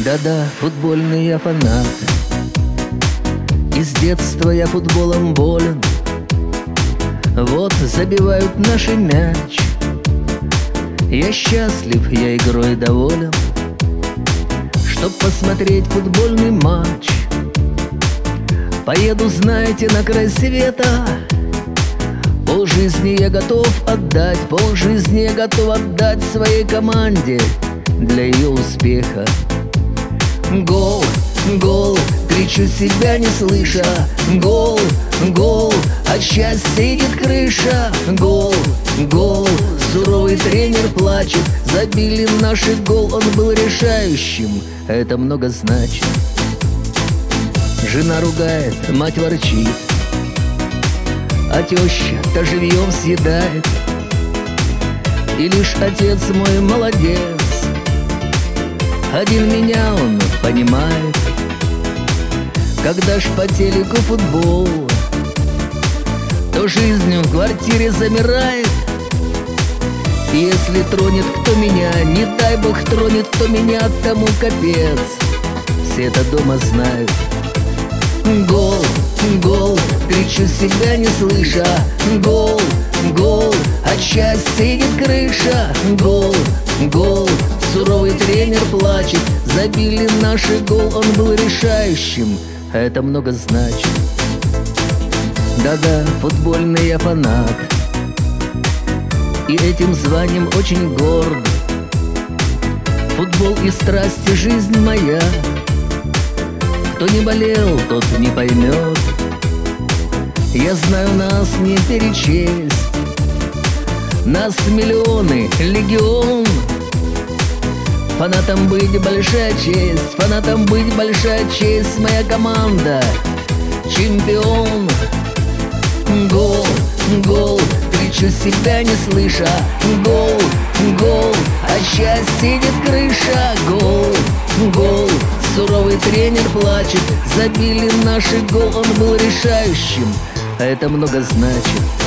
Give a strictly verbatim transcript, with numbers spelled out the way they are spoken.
Да-да, футбольный я фанат. И с детства я футболом болен. Вот забивают наши мяч. Я счастлив, я игрой доволен. Чтоб посмотреть футбольный матч, поеду, знаете, на край света. Пол жизни я готов отдать, пол жизни я готов отдать своей команде для ее успеха. Гол, гол, кричу себя не слыша. Гол, гол, от счастья едет крыша. Гол, гол, суровый тренер плачет. Забили наши гол, он был решающим. Это много значит. Жена ругает, мать ворчит, а теща-то живьем съедает. И лишь отец мой молодец, один меня он понимает. Когда ж по телеку футбол, то жизнь в квартире замирает. И если тронет кто меня, не дай бог тронет кто меня, тому капец. Все это дома знают. Гол, гол, кричу себя не слыша. Гол, гол, от счастья едет крыша. Гол, гол, суровый тренер плачет. Забили наши гол, он был решающим. А это много значит. Да-да, футбольный я фанат. И этим званием очень горд. Футбол и страсть, и жизнь моя. Кто не болел, тот не поймет. Я знаю, нас не перечесть. Нас миллионы, легион. Фанатом быть большая честь, фанатом быть большая честь. Моя команда чемпион. Гол, гол, кричу себя не слыша. Гол, гол, от счастья едет крыша. Гол, гол, суровый тренер плачет. Забили наши гол, он был решающим. А это много значит.